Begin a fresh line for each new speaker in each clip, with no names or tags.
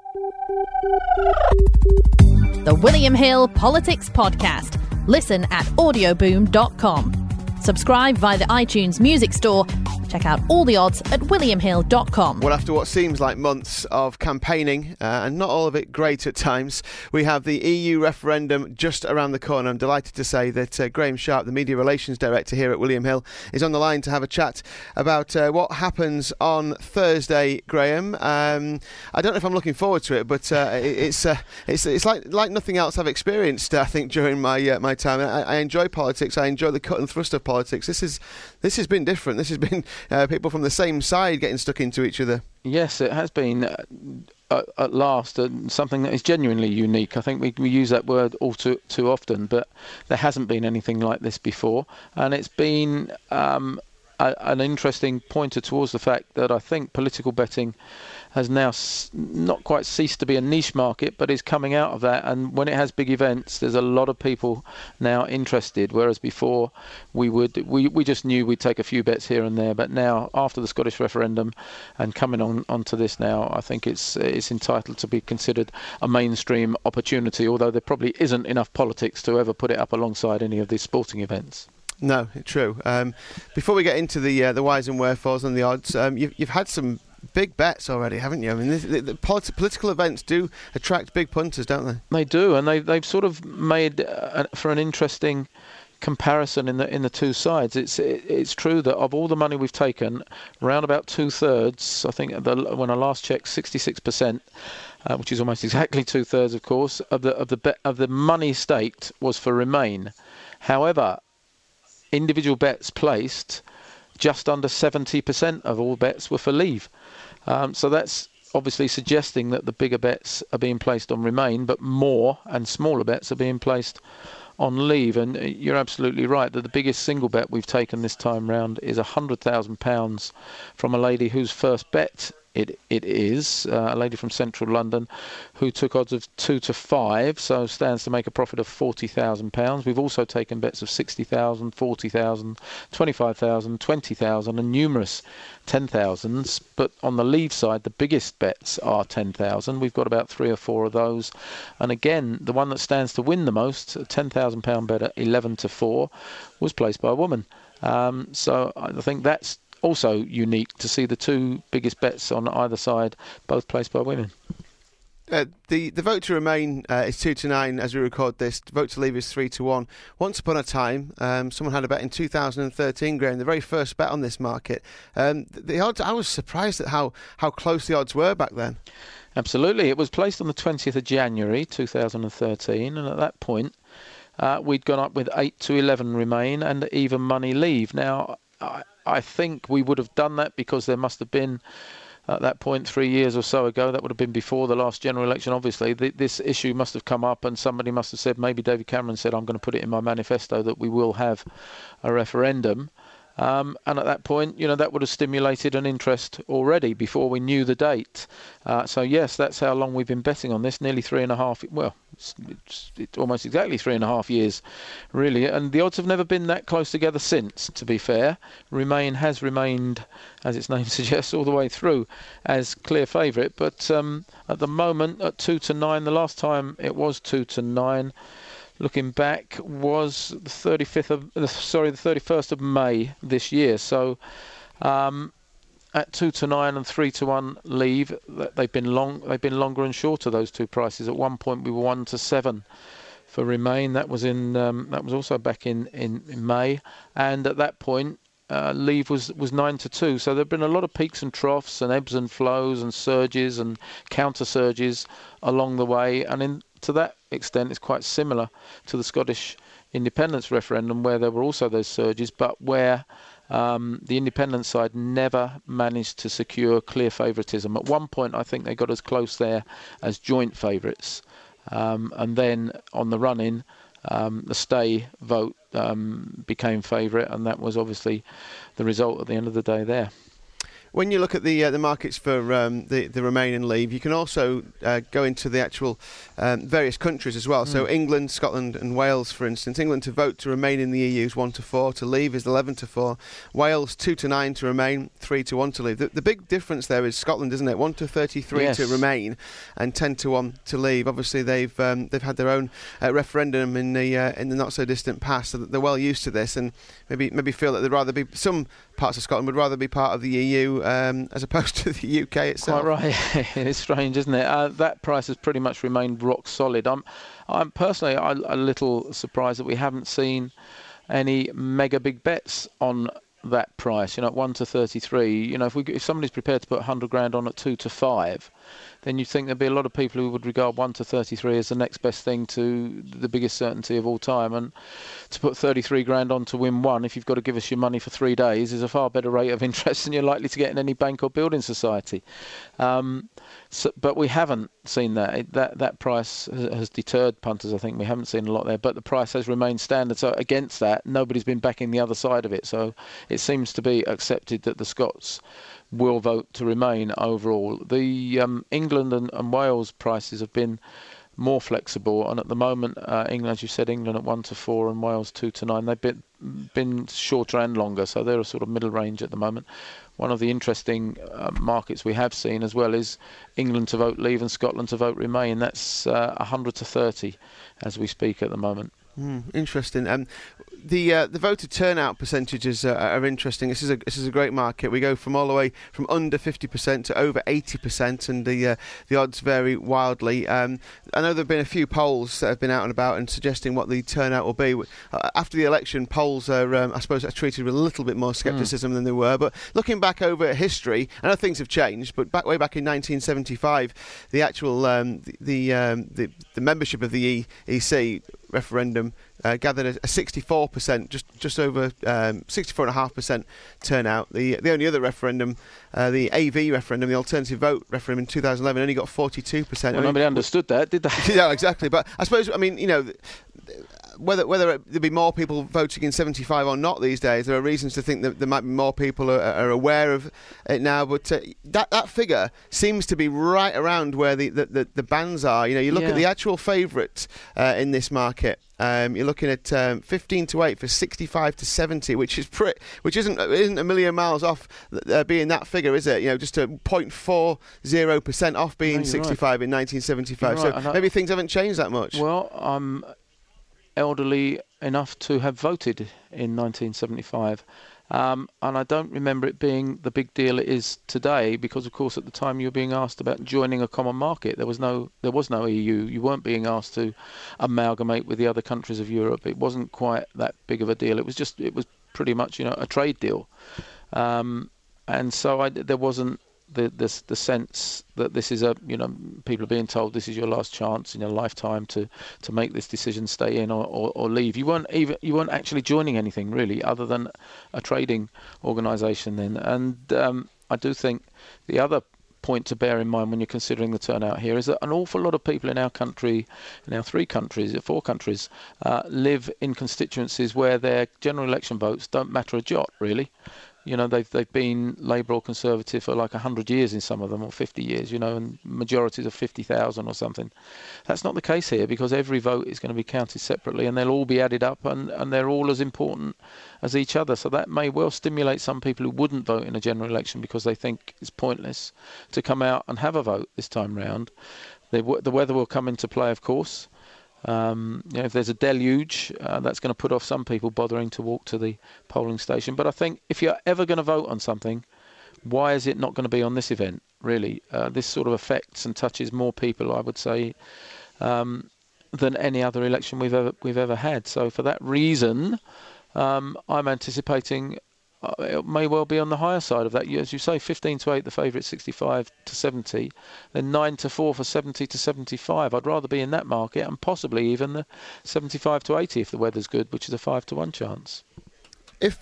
The William Hill Politics Podcast. Listen at audioboom.com. Subscribe via the iTunes Music Store. Check out all the odds at williamhill.com.
Well, after what seems like months of campaigning, and not all of it great at times, we have the EU referendum just around the corner. I'm delighted to say that Graham Sharp, the Media Relations Director here at William Hill, is on the line to have a chat about what happens on Thursday, Graham. I don't know if I'm looking forward to it, but it's like nothing else I've experienced, I think, during my time. I enjoy politics. I enjoy the cut and thrust of politics. This has been different. This has been people from the same side getting stuck into each other.
Yes, it has been at last something that is genuinely unique. I think we use that word all too often, but there hasn't been anything like this before, and it's been an interesting pointer towards the fact that I think political betting has now not quite ceased to be a niche market, but is coming out of that. And when it has big events, there's a lot of people now interested, whereas before we just knew we'd take a few bets here and there. But now, after the Scottish referendum and coming onto this now, I think it's entitled to be considered a mainstream opportunity, although there probably isn't enough politics to ever put it up alongside any of these sporting events.
No, true. Before we get into the whys and wherefores and the odds, you've had some big bets already, haven't you? I mean, the political events do attract big punters, don't they?
They do, and they've sort of made for an interesting comparison in the two sides. It's true that of all the money we've taken, around about 2/3, I think when I last checked, 66%, which is almost exactly 2/3, of course, of the money staked was for Remain. However, individual bets placed, just under 70% of all bets were for Leave. So that's obviously suggesting that the bigger bets are being placed on Remain, but more and smaller bets are being placed on Leave. And you're absolutely right that the biggest single bet we've taken this time round is £100,000 from a lady whose first bet it is, a lady from central London who took odds of 2 to 5, so stands to make a profit of £40,000. We've also taken bets of 60,000, 40,000, 25,000, 20,000 and numerous 10,000s. But on the Leave side, the biggest bets are 10,000. We've got about 3 or 4 of those. And again, the one that stands to win the most, a £10,000 bet at 11 to 4, was placed by a woman. So I think that's also unique to see the two biggest bets on either side both placed by women.
The vote to Remain is 2 to 9 as we record this. The vote to Leave is 3 to 1. Once upon a time, someone had a bet in 2013, Graham, the very first bet on this market. The odds, I was surprised at how close the odds were back then.
Absolutely. It was placed on the 20th of January 2013, and at that point we'd gone up with 8 to 11 Remain and even money Leave. Now, I think we would have done that because there must have been, at that point, 3 years or so ago, that would have been before the last general election, obviously, this issue must have come up and somebody must have said, maybe David Cameron said, I'm going to put it in my manifesto that we will have a referendum. And at that point, that would have stimulated an interest already before we knew the date. So yes, that's how long we've been betting on this, nearly 3.5, well, it's almost exactly 3.5 years, really. And the odds have never been that close together since, to be fair. Remain has remained, as its name suggests, all the way through as clear favourite. But at the moment, at 2 to 9, the last time it was 2 to 9, looking back, was the 31st of May this year. So at 2 to 9 and 3 to 1 Leave, they've been longer and shorter, those two prices. At one point we were 1 to 7 for Remain. That was also back in May, and at that point Leave was 9 to 2. So there've been a lot of peaks and troughs and ebbs and flows and surges and counter surges along the way, and to that extent it's quite similar to the Scottish independence referendum, where there were also those surges, but where the independent side never managed to secure clear favouritism. At one point I think they got as close there as joint favourites, and then on the run-in the stay vote became favourite, and that was obviously the result at the end of the day there.
When you look at the markets for the Remain and Leave, you can also go into the actual various countries as well. So England, Scotland and Wales, for instance. England to vote to remain in the EU is 1-4, to leave is 11-4. Wales 2-9 to remain, 3-1 to leave. The big difference there is Scotland, isn't it? 1-33 to remain and 10-1 to leave. Obviously, they've had their own referendum in the not so distant past, so that they're well used to this, and maybe feel that they'd rather be, some parts of Scotland would rather be part of the EU as opposed to the UK itself.
Quite right. It's strange, isn't it? That price has pretty much remained rock solid. I'm personally a little surprised that we haven't seen any mega big bets on that price. At 1-33. If somebody's prepared to put 100 grand on at 2-5, then you'd think there'd be a lot of people who would regard 1-33 as the next best thing to the biggest certainty of all time. And to put 33 grand on to win one, if you've got to give us your money for 3 days, is a far better rate of interest than you're likely to get in any bank or building society. But we haven't seen that. That price has deterred punters, I think. We haven't seen a lot there. But the price has remained standard. So against that, nobody's been backing the other side of it. So it seems to be accepted that the Scots will vote to remain overall. The England and Wales prices have been more flexible, and at the moment, England, as you said, England at 1-4 and Wales 2-9. They've been shorter and longer, so they're a sort of middle range at the moment. One of the interesting markets we have seen as well is England to vote leave and Scotland to vote remain. That's 100-30 as we speak at the moment.
Interesting. The voter turnout percentages are interesting. This is a great market. We go from all the way from under 50% to over 80%, and the odds vary wildly. I know there have been a few polls that have been out and about and suggesting what the turnout will be. After the election, polls are, I suppose, are treated with a little bit more scepticism than they were. But looking back over history, I know things have changed, but way back in 1975, the actual the membership of the EC referendum gathered a 64%, just over 64.5% turnout. The only other referendum, the AV referendum, the alternative vote referendum in 2011, only got 42%.
Well, nobody understood that, did they?
Yeah, exactly. But I suppose, whether there'll be more people voting in 75 or not these days, there are reasons to think that there might be more people are aware of it now. But that figure seems to be right around where the bands are. You look at the actual favourites in this market. You're looking at 15-8 for 65-70, which isn't a million miles off being that figure, is it? Just a 0.40% off being 65 in 1975.
Right.
So maybe things haven't changed that much.
Well, I'm elderly enough to have voted in 1975. And I don't remember it being the big deal it is today, because of course at the time you were being asked about joining a common market. There was no EU. You weren't being asked to amalgamate with the other countries of Europe. It wasn't quite that big of a deal. It was pretty much a trade deal, and so there wasn't the sense that this is people are being told this is your last chance in your lifetime to make this decision, stay in or leave. You weren't actually joining anything really other than a trading organisation then. And I do think the other point to bear in mind when you're considering the turnout here is that an awful lot of people in our country, in our four countries, live in constituencies where their general election votes don't matter a jot really. They've been Labour or Conservative for like 100 years in some of them, or 50 years, and majorities of 50,000 or something. That's not the case here, because every vote is going to be counted separately and they'll all be added up and they're all as important as each other. So that may well stimulate some people who wouldn't vote in a general election because they think it's pointless to come out and have a vote this time round. The weather will come into play, of course. If there's a deluge, that's going to put off some people bothering to walk to the polling station. But I think if you're ever going to vote on something, why is it not going to be on this event, really? This sort of affects and touches more people, I would say, than any other election we've ever had. So for that reason, I'm anticipating it may well be on the higher side of that. As you say, 15-8, the favourite, 65-70, then 9-4 for 70-75. I'd rather be in that market, and possibly even the 75-80 if the weather's good, which is a 5-1 chance.
If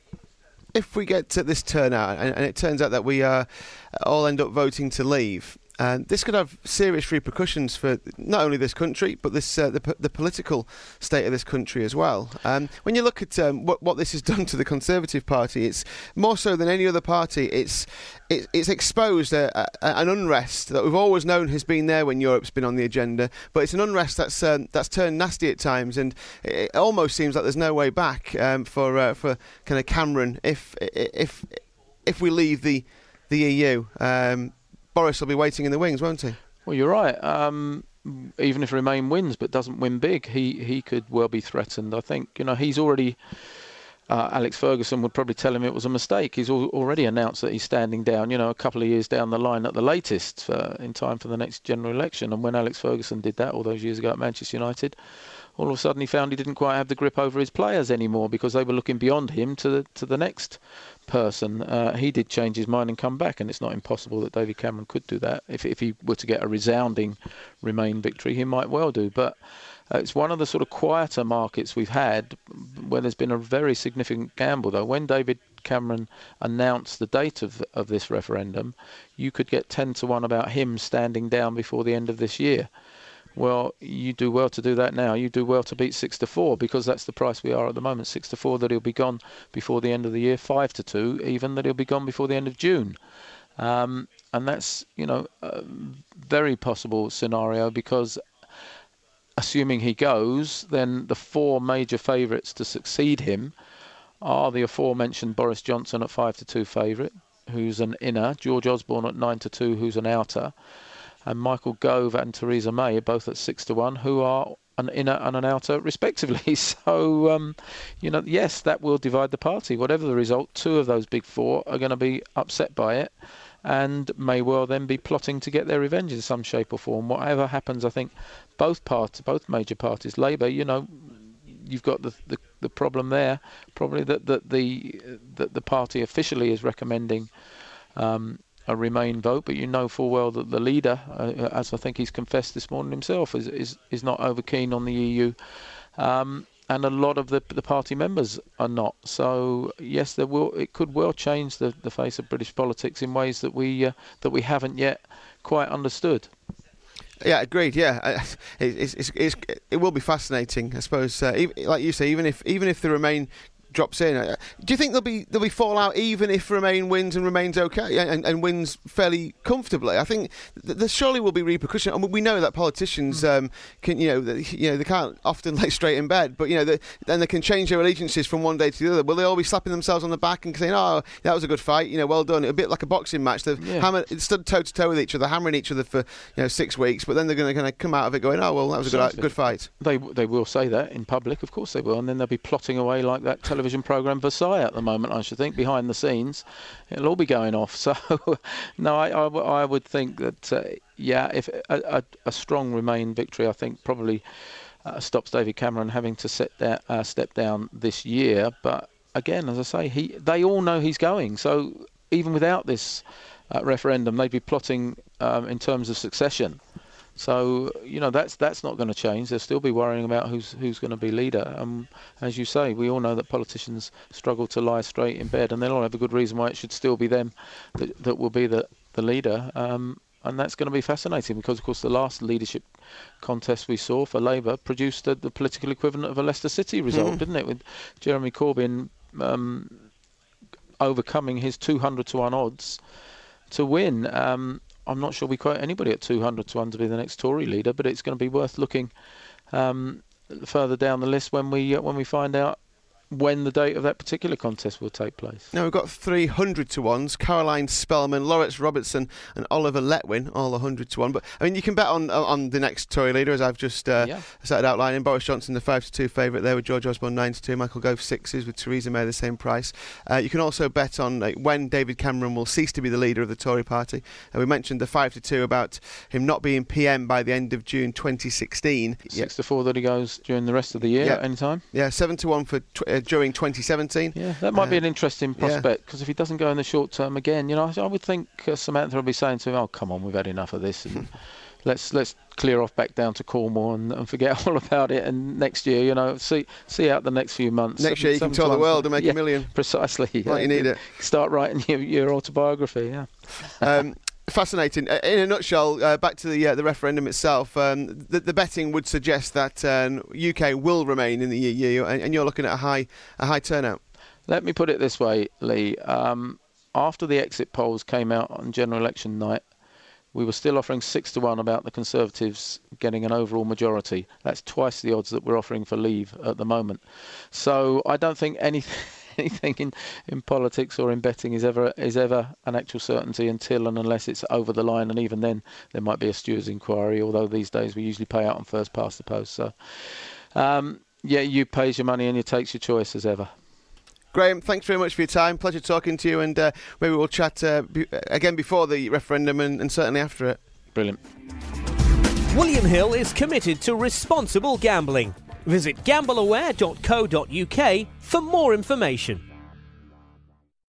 we get to this turnout and it turns out that we all end up voting to leave, And this could have serious repercussions for not only this country, but this the political state of this country as well. When you look at what this has done to the Conservative Party, it's more so than any other party. It's exposed an unrest that we've always known has been there when Europe's been on the agenda, but it's an unrest that's turned nasty at times, and it almost seems like there's no way back for kind of Cameron if we leave the EU. Boris will be waiting in the wings, won't he?
Well, you're right. Even if Remain wins but doesn't win big, he could well be threatened. I think, he's already... Alex Ferguson would probably tell him it was a mistake. He's already announced that he's standing down, a couple of years down the line at the latest, in time for the next general election. And when Alex Ferguson did that all those years ago at Manchester United, all of a sudden he found he didn't quite have the grip over his players anymore because they were looking beyond him to the next person. He did change his mind and come back, and it's not impossible that David Cameron could do that. If he were to get a resounding Remain victory, he might well do. But it's one of the sort of quieter markets we've had where there's been a very significant gamble, though. When David Cameron announced the date of this referendum, you could get 10-1 about him standing down before the end of this year. Well, you do well to do that now. You do well to beat 6-4 because that's the price we are at the moment. 6-4 that he'll be gone before the end of the year. 5-2 even that he'll be gone before the end of June. And that's, a very possible scenario because assuming he goes, then the four major favourites to succeed him are the aforementioned Boris Johnson at 5-2 favourite, who's an inner, George Osborne at 9-2, who's an outer, and Michael Gove and Theresa May are both at 6-1, who are an inner and an outer respectively. So, yes, that will divide the party. Whatever the result, two of those big four are going to be upset by it and may well then be plotting to get their revenge in some shape or form. Whatever happens, I think both major parties, Labour, you've got the problem there, probably that the party officially is recommending a Remain vote, but full well that the leader, as I think he's confessed this morning himself, is not over keen on the EU, and a lot of the party members are not. So yes, it could well change the face of British politics in ways that we haven't yet quite understood.
Yeah, agreed. Yeah, it will be fascinating, I suppose. Like you say, even if the Remain drops in, do you think there'll be fallout even if Remain wins and remains okay and wins fairly comfortably? I think there surely will be repercussions. I mean, we know that politicians can they can't often lay straight in bed, but then they can change their allegiances from one day to the other. Will they all be slapping themselves on the back and saying, "Oh, that was a good fight, well done"? A bit like a boxing match. They've stood toe to toe with each other, hammering each other for 6 weeks, but then they're going to come out of it going, "Oh, well, that was a good fight." They
will say that in public, of course they will, and then they'll be plotting away like that television programme Versailles at the moment, I should think, behind the scenes. It'll all be going off. So, no, I would think that, if a strong Remain victory, I think probably stops David Cameron having to step down this year. But again, as I say, they all know he's going. So even without this referendum, they'd be plotting in terms of succession. So, that's not going to change. They'll still be worrying about who's going to be leader. As you say, we all know that politicians struggle to lie straight in bed, and they'll all have a good reason why it should still be them that will be the leader. And that's going to be fascinating because, of course, the last leadership contest we saw for Labour produced the political equivalent of a Leicester City result, didn't it? With Jeremy Corbyn overcoming his 200-1 odds to win. I'm not sure we quote anybody at 200-1 to be the next Tory leader, but it's going to be worth looking further down the list when we find out when the date of that particular contest will take place.
Now we've got 300-1s: Caroline Spellman, Lawrence Robertson and Oliver Letwin, all 100-1. But I mean, you can bet on the next Tory leader, as I've just started outlining. Boris Johnson, the 5-2 favourite there, with George Osborne 9-2, Michael Gove 6s, with Theresa May the same price. You can also bet on when David Cameron will cease to be the leader of the Tory party. We mentioned the 5-2 about him not being PM by the end of June 2016.
6-4 that he goes during the rest of the year at any time.
Yeah, 7-1 for during 2017.
Yeah, that might be an interesting prospect, because if he doesn't go in the short term again, I would think Samantha will be saying to him, "Oh, come on, we've had enough of this, and let's clear off back down to Cornwall and forget all about it. And next year, see out the next few months.
Next year you can tour the world and make $1 million.
Precisely.
Like you need it.
Start writing your autobiography. Yeah.
Fascinating. In a nutshell, back to the referendum itself, the betting would suggest that UK will remain in the EU, and you're looking at a high turnout.
Let me put it this way, Lee. After the exit polls came out on general election night, we were still offering 6-1 about the Conservatives getting an overall majority. That's twice the odds that we're offering for Leave at the moment. So I don't think anything in politics or in betting is ever an actual certainty until and unless it's over the line, and even then there might be a steward's inquiry, although these days we usually pay out on first past the post. So you pays your money and you takes your choice as ever.
Graham, thanks very much for your time. Pleasure talking to you, and maybe we'll chat again before the referendum and certainly after it.
Brilliant.
William Hill is committed to responsible gambling. Visit gambleaware.co.uk for more information.